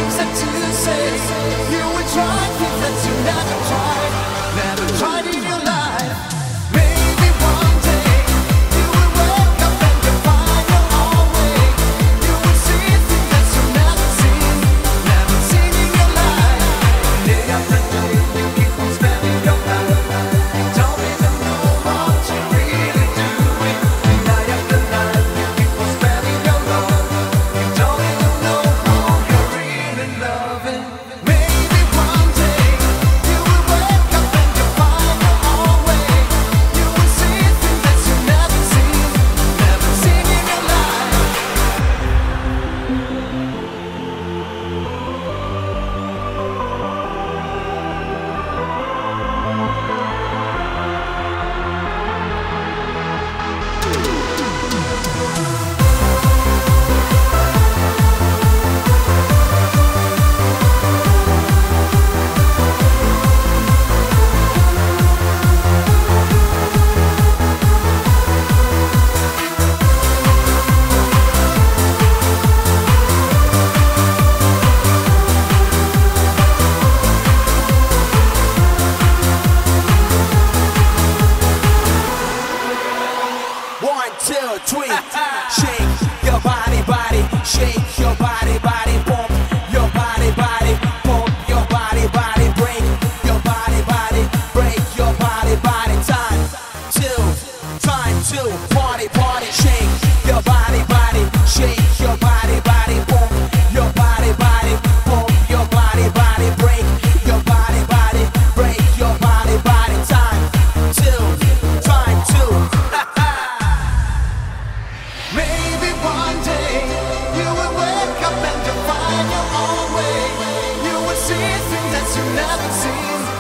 things that you say. You will try things that you never tried, never tried in your life. Maybe one day you will wake up and you'll find your own way. You will see things that you've never seen in your life. Day after day you keep on spending your life. You don't even know what you're really doing. Night after night you keep on spending your love. You don't even know who you're really loving. Maybe one day you will wake up and you'll find your own way. You will see things that you've never seen in your life. One, two, three, shake your body, body, shake your body, body, pump your body, body, pump your body, body, break your body, body, break your body, body. Time to party, party, shake your body, body, shake your body, body, pump your body, body, pump your body, body, break your body, body, break your body, body. Time to. Maybe one day you will wake up and you'll find your own way. You will see things that you've never seen